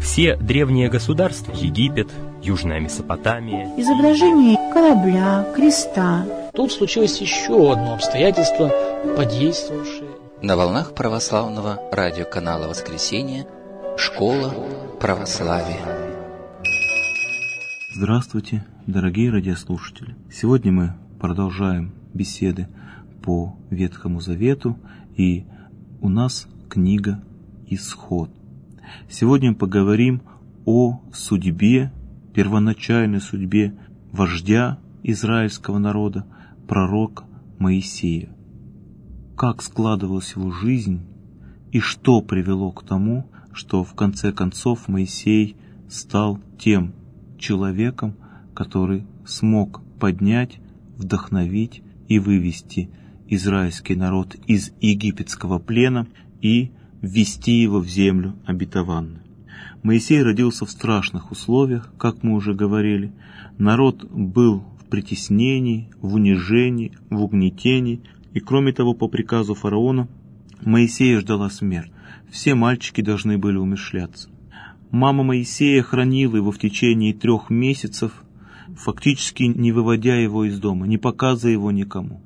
Все древние государства — Египет, Южная Месопотамия. Изображение корабля, креста. Тут случилось еще одно обстоятельство, подействовавшее. На волнах православного радиоканала «Воскресенье» «Школа православия». Здравствуйте, дорогие радиослушатели! Сегодня мы продолжаем беседы по Ветхому Завету, и у нас книга «Исход». Сегодня мы поговорим о судьбе, первоначальной судьбе вождя израильского народа, пророка Моисея. Как складывалась его жизнь и что привело к тому, что в конце концов Моисей стал тем человеком, который смог поднять, вдохновить и вывести израильский народ из египетского плена и ввести его в землю обетованную. Моисей родился в страшных условиях, как мы уже говорили. Народ был в притеснении, в унижении, в угнетении, и кроме того, по приказу фараона, Моисея ждала смерть. Все мальчики должны были умерщвляться. Мама Моисея хранила его в течение 3 месяцев, фактически не выводя его из дома, не показывая его никому.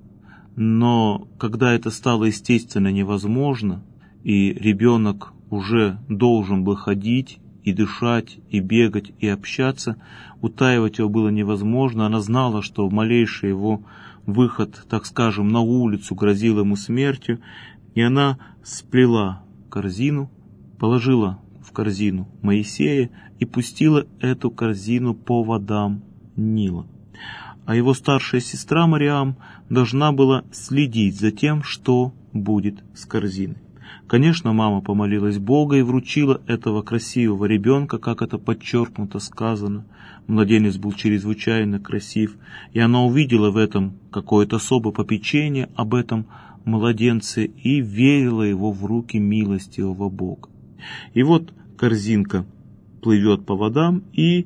Но когда это стало естественно невозможно, и ребенок уже должен был ходить и дышать, и бегать, и общаться, утаивать его было невозможно. Она знала, что малейший его выход, так скажем, на улицу грозил ему смертью, и она сплела корзину, положила в корзину Моисея и пустила эту корзину по водам Нила. А его старшая сестра Мариам должна была следить за тем, что будет с корзиной. Конечно, мама помолилась Бога и вручила этого красивого ребенка, как это подчеркнуто сказано. Младенец был чрезвычайно красив, и она увидела в этом какое-то особое попечение об этом младенце и верила его в руки милостивого Бога. И вот корзинка плывет по водам и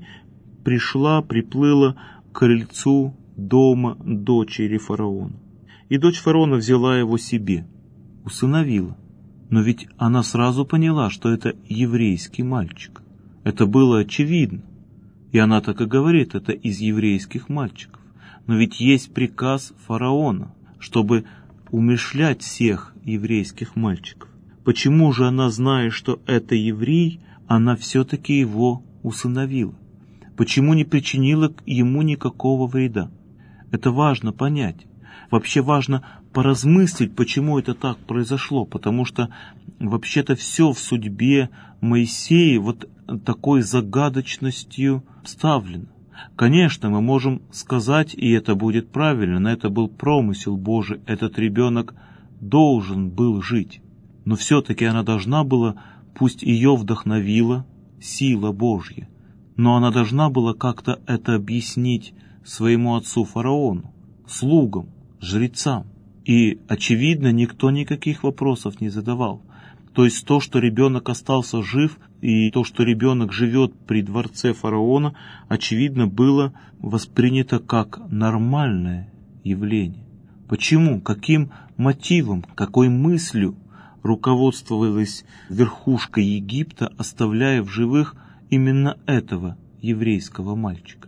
приплыла к крыльцу дома дочери фараона. И дочь фараона взяла его себе, усыновила. Но ведь она сразу поняла, что это еврейский мальчик. Это было очевидно. И она так и говорит, это из еврейских мальчиков. Но ведь есть приказ фараона, чтобы умерщвлять всех еврейских мальчиков. Почему же она, зная, что это еврей, она все-таки его усыновила? Почему не причинила ему никакого вреда? Это важно понять. Вообще важно поразмыслить, почему это так произошло, потому что вообще-то все в судьбе Моисея вот такой загадочностью вставлено. Конечно, мы можем сказать, и это будет правильно, но это был промысел Божий, этот ребенок должен был жить. Но все-таки она должна была, пусть ее вдохновила сила Божья, но она должна была как-то это объяснить своему отцу фараону, слугам, жрецам. И, очевидно, никто никаких вопросов не задавал. То есть то, что ребенок остался жив, и то, что ребенок живет при дворце фараона, очевидно, было воспринято как нормальное явление. Почему? Каким мотивом, какой мыслью руководствовалась верхушка Египта, оставляя в живых именно этого еврейского мальчика?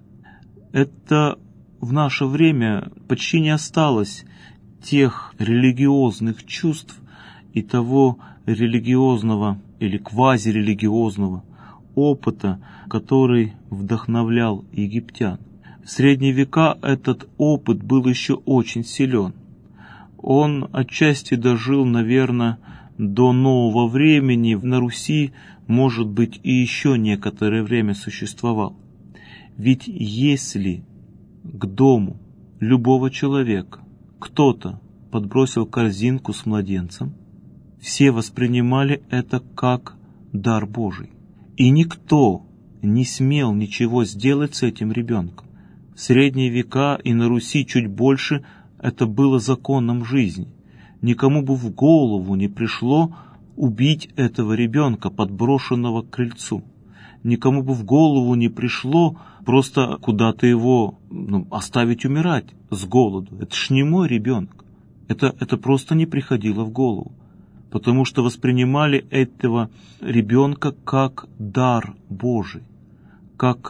Это в наше время почти не осталось тех религиозных чувств и того религиозного или квазирелигиозного опыта, который вдохновлял египтян. В средние века этот опыт был еще очень силен. Он отчасти дожил, наверное, до нового времени. На Руси, может быть, и еще некоторое время существовал. Ведь если к дому любого человека кто-то подбросил корзинку с младенцем, все воспринимали это как дар Божий. И никто не смел ничего сделать с этим ребенком. В средние века и на Руси чуть больше это было законом жизни. Никому бы в голову не пришло убить этого ребенка, подброшенного к крыльцу. Никому бы в голову не пришло просто куда-то его оставить умирать с голоду. Это ж не мой ребенок. Это просто не приходило в голову. потому что воспринимали этого ребенка как дар Божий, как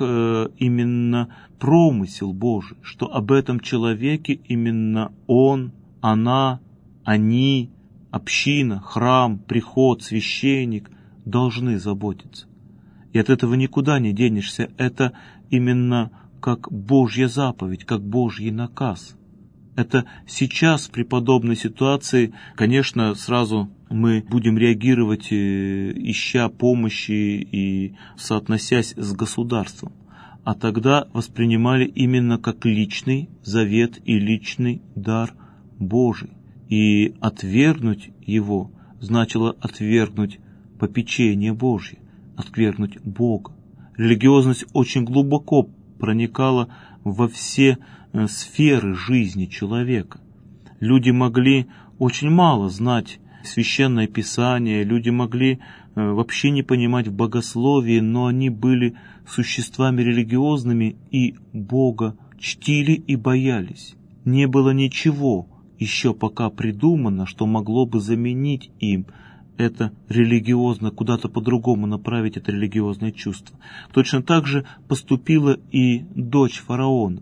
именно промысел Божий, что об этом человеке именно он, она, они, община, храм, приход, священник должны заботиться. И от этого никуда не денешься. Это именно как Божья заповедь, как Божий наказ. Это сейчас при подобной ситуации, конечно, сразу мы будем реагировать, ища помощи и соотносясь с государством. А тогда воспринимали именно как личный завет и личный дар Божий. И отвергнуть его значило отвергнуть попечение Божье, отвергнуть Бога. Религиозность очень глубоко проникала во все сферы жизни человека. Люди могли очень мало знать Священное Писание, люди могли вообще не понимать в богословии, но они были существами религиозными и Бога чтили и боялись. Не было ничего еще пока придумано, что могло бы заменить им это религиозно, куда-то по-другому направить это религиозное чувство. Точно так же поступила и дочь фараона.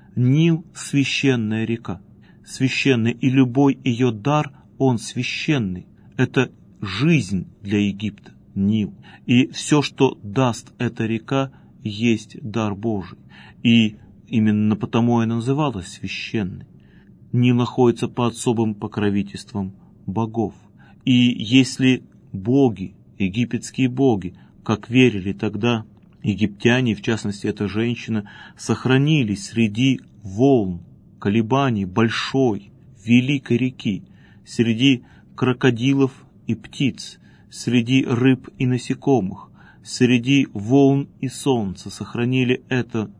Нил — священная река, священный, и любой ее дар, он священный. Это жизнь для Египта, Нил. И все, что даст эта река, есть дар Божий. И именно потому она называлась священной. Нил находится под особым покровительством богов. И если боги, египетские боги, как верили тогда египтяне, в частности эта женщина, сохранились среди волн, колебаний большой, великой реки, среди крокодилов и птиц, среди рыб и насекомых, среди волн и солнца, сохранили это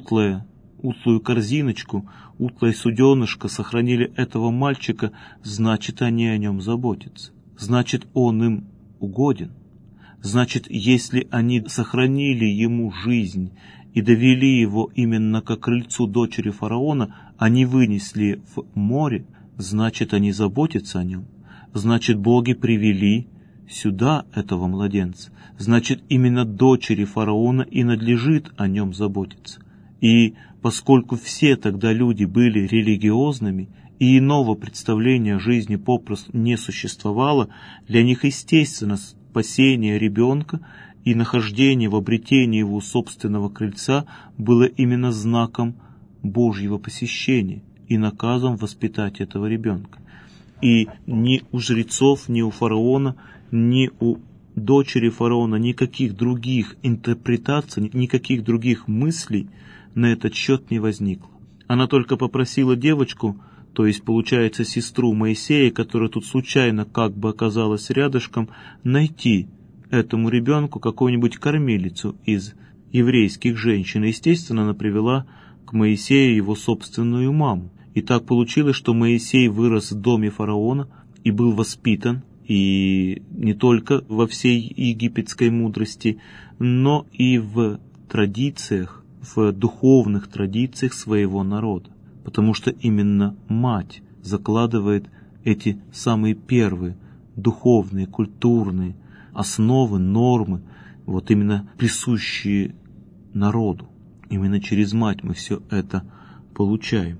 утлую корзиночку, утлое суденышко, сохранили этого мальчика, значит, они о нем заботятся. Значит, он им угоден. Значит, если они сохранили ему жизнь и довели его именно к крыльцу дочери фараона, они вынесли в море, значит, они заботятся о нем. Значит, боги привели сюда этого младенца. Значит, именно дочери фараона и надлежит о нем заботиться. И поскольку все тогда люди были религиозными, и иного представления о жизни попросту не существовало, для них естественно спасение ребенка и нахождение в обретении его собственного крыльца было именно знаком Божьего посещения и наказом воспитать этого ребенка. И ни у жрецов, ни у фараона, ни у дочери фараона никаких других интерпретаций, никаких других мыслей на этот счет не возникло. Она только попросила девочку, то есть, получается, сестру Моисея, которая тут случайно как бы оказалась рядышком, найти этому ребенку какую-нибудь кормилицу из еврейских женщин. Естественно, она привела к Моисею его собственную маму. И так получилось, что Моисей вырос в доме фараона и был воспитан, и не только во всей египетской мудрости, но и в традициях, в духовных традициях своего народа. Потому что именно мать закладывает эти самые первые духовные, культурные основы, нормы, вот именно присущие народу. Именно через мать мы все это получаем.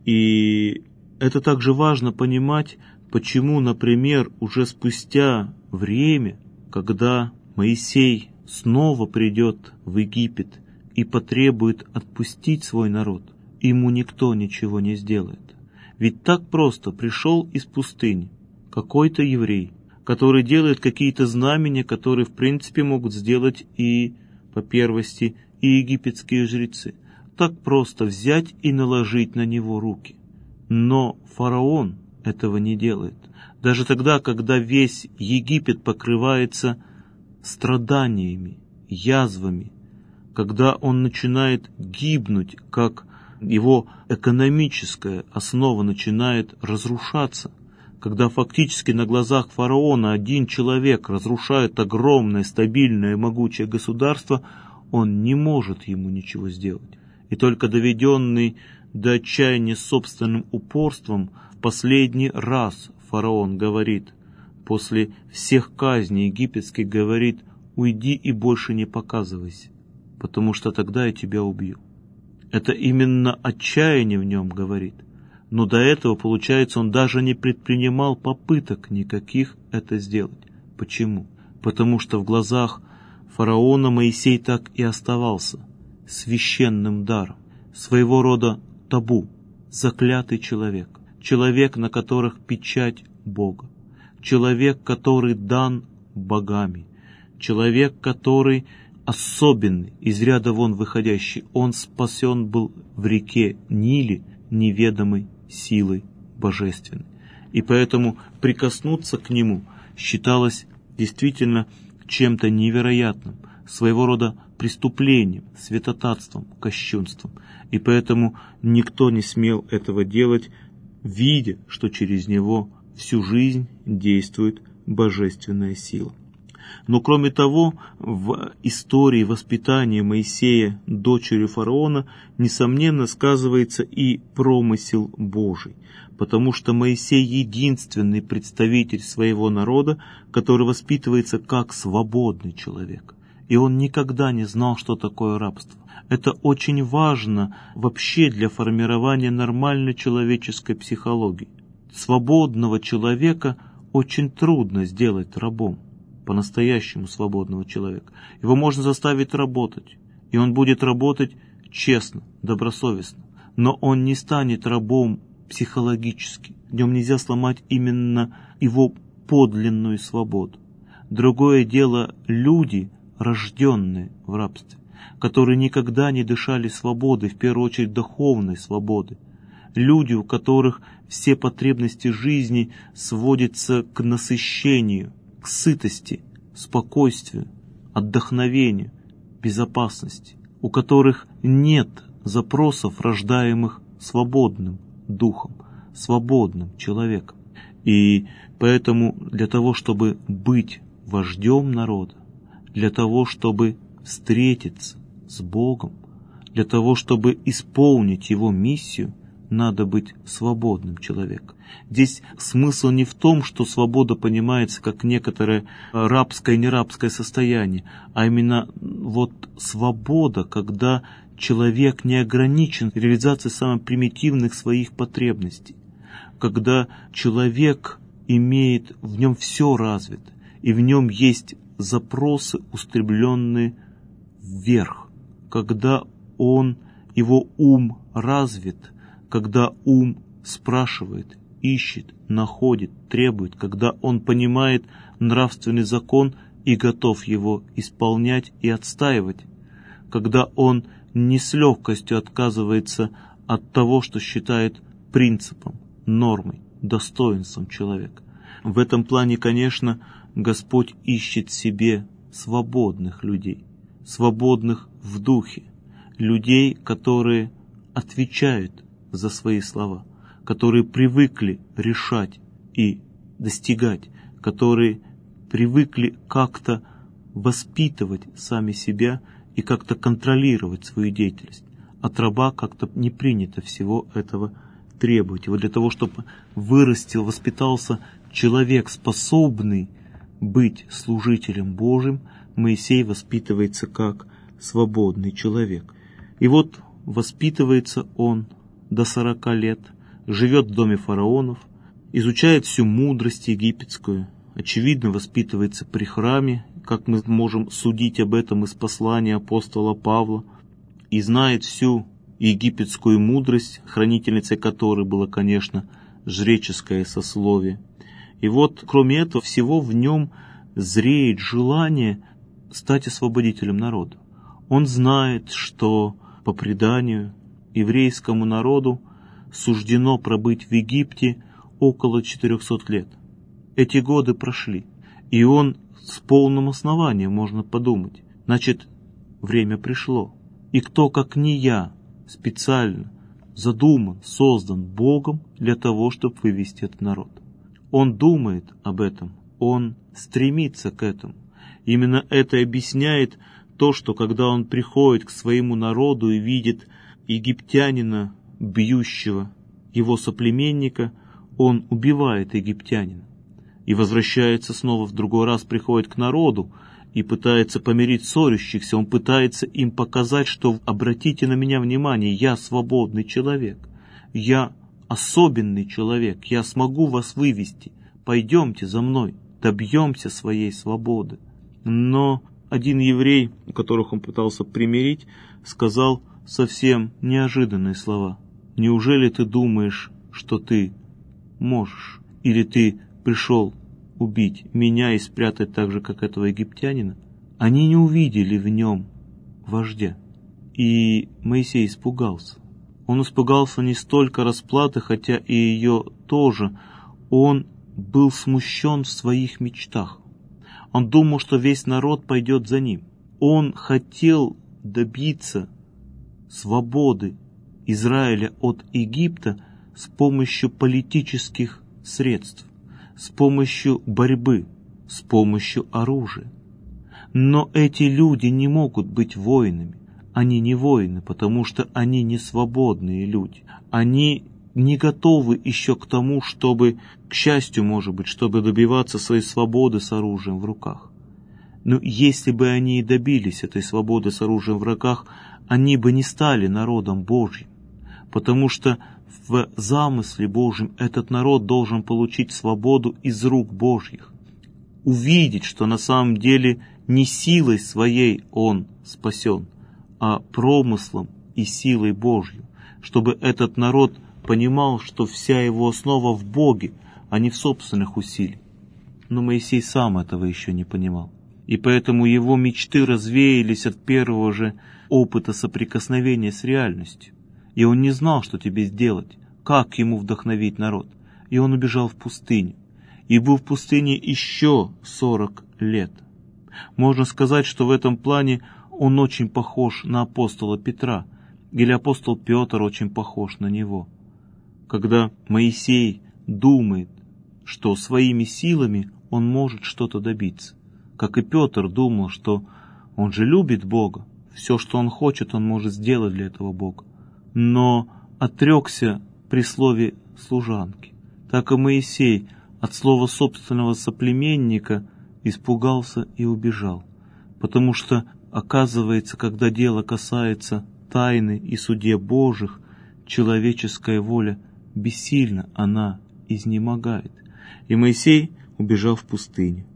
И это также важно понимать, почему, например, уже спустя время, когда Моисей снова придет в Египет и потребует отпустить свой народ, ему никто ничего не сделает. Ведь так просто пришел из пустыни какой-то еврей, который делает какие-то знамения, которые в принципе могут сделать и по первости и египетские жрецы. Так просто взять и наложить на него руки. Но фараон этого не делает. Даже тогда, когда весь Египет покрывается страданиями, язвами, когда он начинает гибнуть, как его экономическая основа начинает разрушаться, когда фактически на глазах фараона один человек разрушает огромное, стабильное, могучее государство, он не может ему ничего сделать. И только доведенный до отчаяния собственным упорством, в последний раз фараон говорит: после всех казней египетских говорит: «Уйди и больше не показывайся, потому что тогда я тебя убью». Это именно отчаяние в нем говорит. Но до этого, получается, он даже не предпринимал попыток никаких это сделать. Почему? Потому что в глазах фараона Моисей так и оставался священным даром, своего рода табу, заклятый человек, человек, на которых печать Бога, человек, который дан богами, человек, который особенный, из ряда вон выходящий. Он спасен был в реке Ниле неведомой силой божественной. И поэтому прикоснуться к нему считалось действительно чем-то невероятным, своего рода преступлением, святотатством, кощунством. И поэтому никто не смел этого делать, видя, что через него всю жизнь действует божественная сила. Но кроме того, в истории воспитания Моисея дочерью фараона, несомненно, сказывается и промысел Божий, потому что Моисей единственный представитель своего народа, который воспитывается как свободный человек. И он никогда не знал, что такое рабство. Это очень важно вообще для формирования нормальной человеческой психологии. Свободного человека очень трудно сделать рабом. По-настоящему свободного человека. Его можно заставить работать, и он будет работать честно, добросовестно. Но он не станет рабом психологически. В нем нельзя сломать именно его подлинную свободу. Другое дело люди, рожденные в рабстве, которые никогда не дышали свободой, в первую очередь духовной свободы. Люди, у которых все потребности жизни сводятся к насыщению, к сытости, спокойствию, отдохновению, безопасности, у которых нет запросов, рождаемых свободным духом, свободным человеком. И поэтому для того, чтобы быть вождем народа, для того, чтобы встретиться с Богом, для того, чтобы исполнить Его миссию, надо быть свободным человеком. Здесь смысл не в том, что свобода понимается как некоторое рабское и нерабское состояние, а именно вот свобода, когда человек не ограничен реализацией самых примитивных своих потребностей, когда человек имеет, в нем все развито, и в нем есть запросы, устремленные вверх, когда его ум развит, когда ум спрашивает, ищет, находит, требует, когда он понимает нравственный закон и готов его исполнять и отстаивать, когда он не с легкостью отказывается от того, что считает принципом, нормой, достоинством человека. В этом плане, конечно, Господь ищет себе свободных людей, свободных в духе, людей, которые отвечают за свои слова, которые привыкли решать и достигать, которые привыкли как-то воспитывать сами себя и как-то контролировать свою деятельность. От раба как-то не принято всего этого требовать. И вот для того, чтобы вырастил, воспитался человек, способный быть служителем Божьим, Моисей воспитывается как свободный человек. И вот воспитывается он до 40 лет, живет в доме фараонов, изучает всю мудрость египетскую, очевидно, воспитывается при храме, как мы можем судить об этом из послания апостола Павла, и знает всю египетскую мудрость, хранительницей которой было, конечно, жреческое сословие. И вот, кроме этого всего, в нем зреет желание стать освободителем народа. Он знает, что по преданию еврейскому народу суждено пробыть в Египте около 400 лет. Эти годы прошли, и он с полным основанием, можно подумать, значит, время пришло. И кто, как не я, специально задуман, создан Богом для того, чтобы вывести этот народ. Он думает об этом, он стремится к этому. Именно это объясняет то, что когда он приходит к своему народу и видит египтянина, бьющего его соплеменника, он убивает египтянина. и возвращается снова, в другой раз приходит к народу и пытается помирить ссорящихся. Он пытается им показать, что обратите на меня внимание, я свободный человек, я особенный человек, я смогу вас вывести, пойдемте за мной, добьемся своей свободы. Но один еврей, которых он пытался примирить, сказал совсем неожиданные слова. Неужели ты думаешь, что ты можешь? Или ты пришел убить меня и спрятать так же, как этого египтянина? Они не увидели в нем вождя. И Моисей испугался. Он испугался не столько расплаты, хотя и ее тоже. Он был смущен в своих мечтах. Он думал, что весь народ пойдет за ним. Он хотел добиться свободы Израиля от Египта с помощью политических средств, с помощью борьбы, с помощью оружия. Но эти люди не могут быть воинами. Они не воины, потому что они не свободные люди. Они не готовы еще к тому, чтобы, к счастью, может быть, чтобы добиваться своей свободы с оружием в руках. Но если бы они и добились этой свободы с оружием в руках, они бы не стали народом Божьим, потому что в замысле Божьем этот народ должен получить свободу из рук Божьих, увидеть, что на самом деле не силой своей он спасен, а промыслом и силой Божьей, чтобы этот народ понимал, что вся его основа в Боге, а не в собственных усилиях. Но Моисей сам этого еще не понимал. И поэтому его мечты развеялись от первого же опыта соприкосновения с реальностью. И он не знал, что тебе сделать, как ему вдохновить народ. И он убежал в пустыню. И был в пустыне еще 40 лет. Можно сказать, что в этом плане он очень похож на апостола Петра, или апостол Петр очень похож на него. Когда Моисей думает, что своими силами он может что-то добиться, как и Петр думал, что он же любит Бога, все, что он хочет, он может сделать для этого Бога, но отрекся при слове служанки. Так и Моисей от слова собственного соплеменника испугался и убежал, потому что, оказывается, когда дело касается тайны и судеб Божьих, человеческая воля бессильна, она изнемогает. И Моисей убежал в пустыню.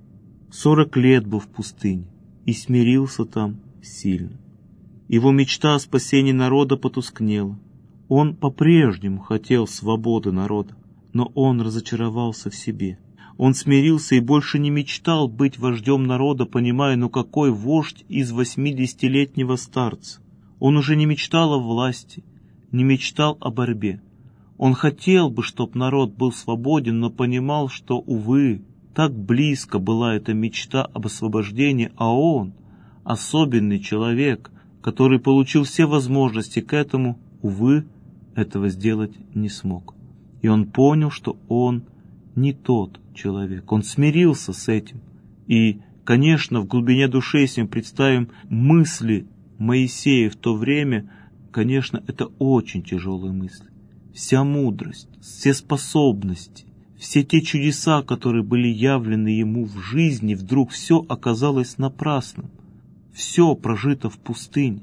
40 лет был в пустыне и смирился там сильно. Его мечта о спасении народа потускнела. Он по-прежнему хотел свободы народа, но он разочаровался в себе. Он смирился и больше не мечтал быть вождем народа, понимая, ну какой вождь из 80-летнего старца. Он уже не мечтал о власти, не мечтал о борьбе. Он хотел бы, чтоб народ был свободен, но понимал, что, увы, так близко была эта мечта об освобождении, а он, особенный человек, который получил все возможности к этому, увы, этого сделать не смог. И он понял, что он не тот человек. Он смирился с этим. И, конечно, в глубине души, если мы представим мысли Моисея в то время, конечно, это очень тяжелые мысли. Вся мудрость, все способности, все те чудеса, которые были явлены ему в жизни, вдруг все оказалось напрасным. Все прожито в пустыне,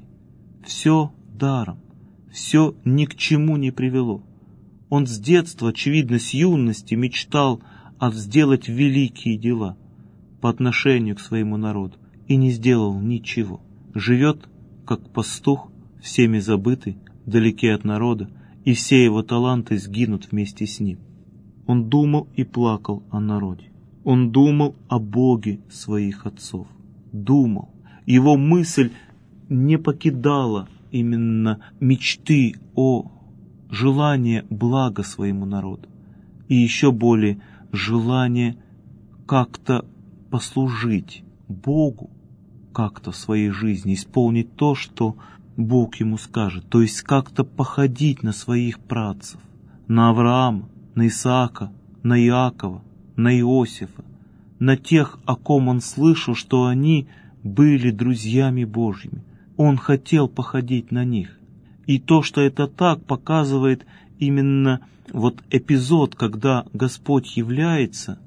все даром, все ни к чему не привело. Он с детства, очевидно, с юности мечтал сделать великие дела по отношению к своему народу и не сделал ничего. Живет, как пастух, всеми забытый, вдалеке от народа, и все его таланты сгинут вместе с ним. Он думал и плакал о народе. Он думал о Боге своих отцов. Думал. Его мысль не покидала именно мечты о желании блага своему народу. И еще более желание как-то послужить Богу, как-то в своей жизни исполнить то, что Бог ему скажет, то есть как-то походить на своих працев, на Авраама, на Исаака, на Иакова, на Иосифа, на тех, о ком он слышал, что они были друзьями Божьими. Он хотел походить на них. И то, что это так, показывает именно вот эпизод, когда Господь является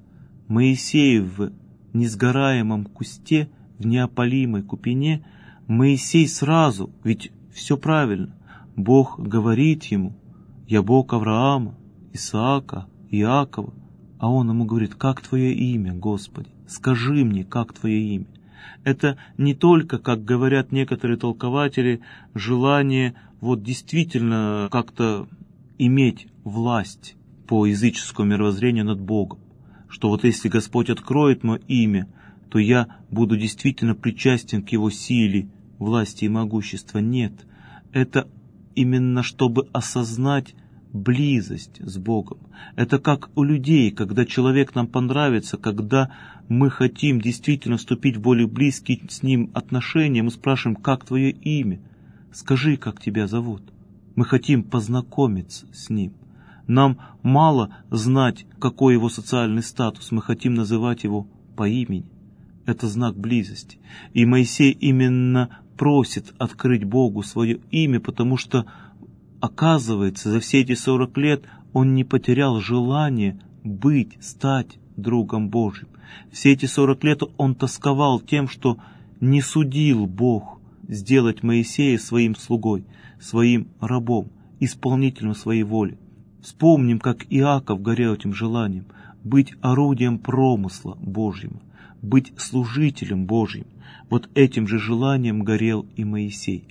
Моисей в несгораемом кусте, в неопалимой купине, Моисей сразу, ведь все правильно, Бог говорит ему: «Я Бог Авраама, Исаака, Иакова», а он ему говорит: «Как твое имя, Господи? Скажи мне, как твое имя?» Это не только, как говорят некоторые толкователи, желание действительно как-то иметь власть по языческому мировоззрению над Богом, что если Господь откроет мое имя, то я буду действительно причастен к Его силе, власти и могуществу. Нет, это именно чтобы осознать близость с Богом. Это как у людей, когда человек нам понравится, когда мы хотим действительно вступить в более близкие с ним отношения, мы спрашиваем: «Как твое имя? Скажи, как тебя зовут». Мы хотим познакомиться с ним. Нам мало знать, какой его социальный статус, мы хотим называть его по имени. Это знак близости. И Моисей именно просит открыть Богу свое имя, потому что, оказывается, за все эти 40 лет он не потерял желание стать другом Божьим. Все эти 40 лет он тосковал тем, что не судил Бог сделать Моисея своим слугой, своим рабом, исполнителем своей воли. Вспомним, как Иаков горел этим желанием быть орудием промысла Божьего, быть служителем Божьим. Этим же желанием горел и Моисей.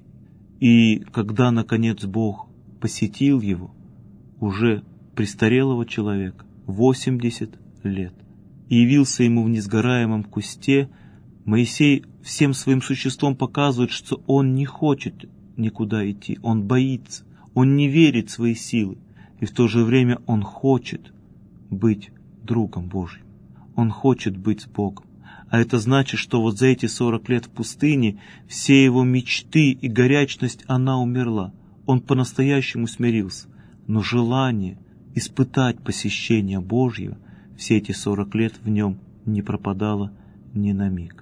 И когда, наконец, Бог посетил его, уже престарелого человека, 80 лет, и явился ему в несгораемом кусте, Моисей всем своим существом показывает, что он не хочет никуда идти, он боится, он не верит в свои силы, и в то же время он хочет быть другом Божьим, он хочет быть с Богом. А это значит, что за эти 40 лет в пустыне все его мечты и горячность, она умерла. Он по-настоящему смирился. Но желание испытать посещение Божьего все эти 40 лет в нем не пропадало ни на миг.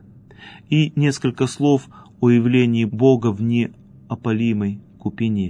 И несколько слов о явлении Бога в неопалимой купине.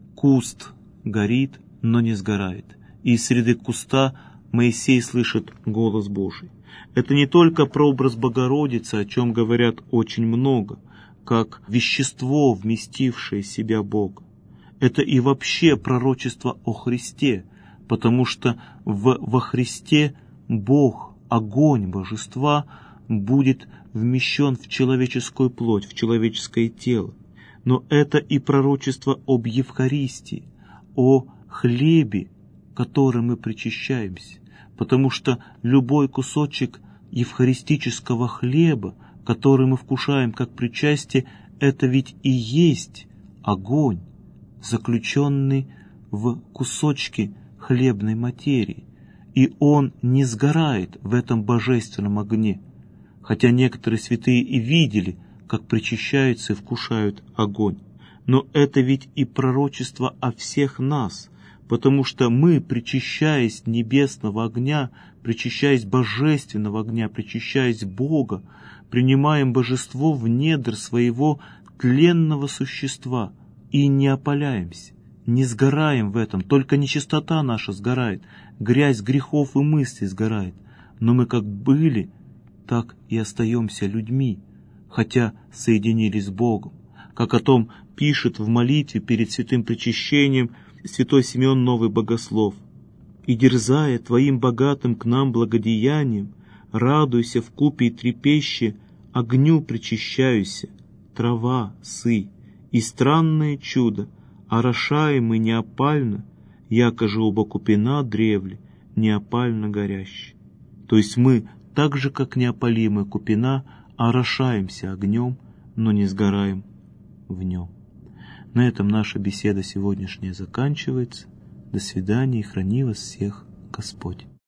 Куст горит, но не сгорает. И из среды куста Моисей слышит голос Божий. Это не только прообраз Богородицы, о чем говорят очень много, как вещество, вместившее в себя Бога. Это и вообще пророчество о Христе, потому что во Христе Бог, огонь божества, будет вмещен в человеческую плоть, в человеческое тело. Но это и пророчество об Евхаристии, о хлебе, которым мы причащаемся, потому что любой кусочек евхаристического хлеба, который мы вкушаем как причастие, это ведь и есть огонь, заключенный в кусочки хлебной материи, и он не сгорает в этом божественном огне, хотя некоторые святые и видели, как причащаются и вкушают огонь. Но это ведь и пророчество о всех нас, потому что мы, причащаясь небесного огня, причащаясь божественного огня, причащаясь Бога, принимаем божество в недр своего тленного существа и не опаляемся, не сгораем в этом, только нечистота наша сгорает, грязь грехов и мыслей сгорает, но мы как были, так и остаемся людьми, хотя соединились с Богом, как о том пишет в молитве перед святым причащением святой Симеон Новый Богослов. «И, дерзая твоим богатым к нам благодеянием, радуйся вкупе и трепеще, огню причащаюся, трава, сы, и странное чудо, орошаем мы неопально, яко же оба купина древле, неопально горящие». То есть мы, так же, как неопалимая купина, орошаемся огнем, но не сгораем в нем. На этом наша беседа сегодняшняя заканчивается. До свидания, и храни вас всех Господь.